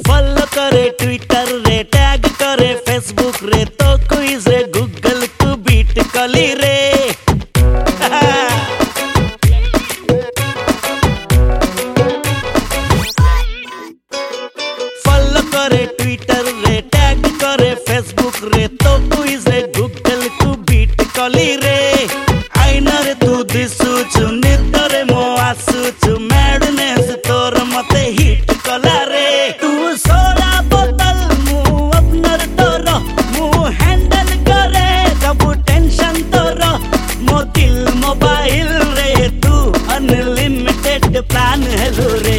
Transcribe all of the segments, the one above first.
Follow करे Twitter रे, tag करे फेसबुक रे, तो क्विज रे गूगल को बीट कली रे। फॉलो करे ट्विटर रे, टैग करे फेसबुक रे, तो क्विज रे गूगल को बीट कली रे। आईना रे तू दिसुचु, निदरे मो आसुचु, मैडनेस तोर मते हिट कला रे। तू सोरा बोतल मु अपनर तोर, मु हैंडल करे सब टेंशन तोर। मो दिल मोबाइल रे, तू अनलिमिटेड प्लान हेलो रे।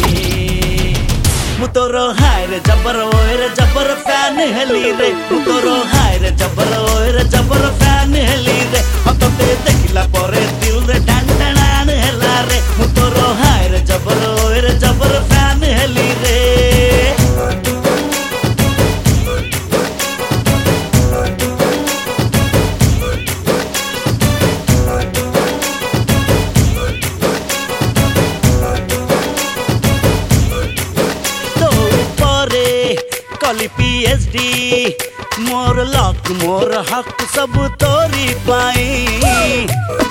मु तोरो हाय रे जबर ओए रे जबर फैन हेली रे। मु तोरो हाय रे जबर ओए रे जबर फैन हेली रे। हतते देखिला परे दिल रे डान डान हेला रे। मु तोरो हाय रे जबर ओए रे जबर फैन हेली रे। कली पीएचडी मोर लक मोर हक सब तोरी पाई।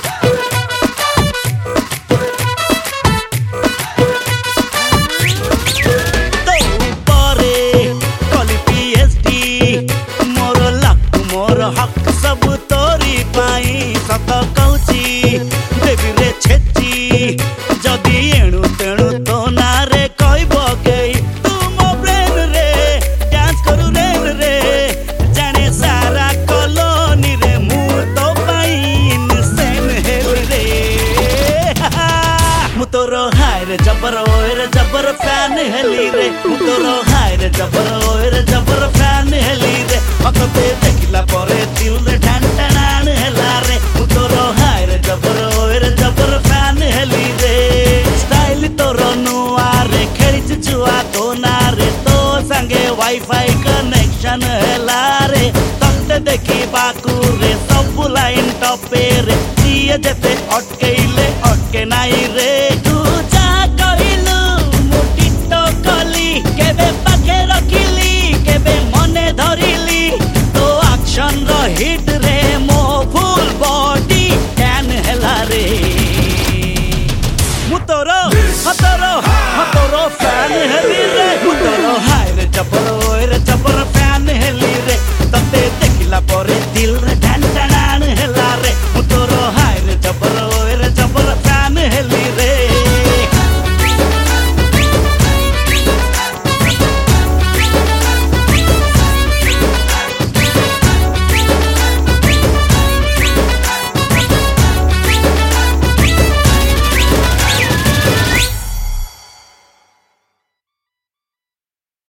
तो परे कली पीएचडी मोर लक मोर हक सब तोरी पाई। सत कौची देवी रे छेची जदि एणु तेणु तो ना रे कहब गई। तू मो ब्रेन रे डांस करू रे रे, जाने सारा कॉलोनी रे मु तो पाइन सेम हेल रे। मु तोरो हाय रे जबर ओए रे जबर फैन हेली रे। मु तोरो हाय रे जबर ओए रे जबर फैन हेली रे। हतते देखिला परे दिल रे ढान ढान हेला रे। मु तोरो हाय रे जबर ओए रे जबर फैन हेली रे। स्टाइल तोरो नुआ रे, खेलिच जुआ तो ना रे, तो संगे वाईफाई कनेक्शन हेला रे। तते देखी बाकू रे सब लाइन टपे रे, जिए जेते अटकेइले अटके नाई रे। तू जा कहिलु मुटी तो कली, केबे पाखे रखिली केबे मने धरिली, तो एक्शन रो हिट रे मो फुल बॉडी कैन हेला रे। मु तोरो हतोरो फैन हेली रे। मु तोरो हाय रे जबर ओए रे जबर फैन हेली रे। तते देखिला परे दिल रे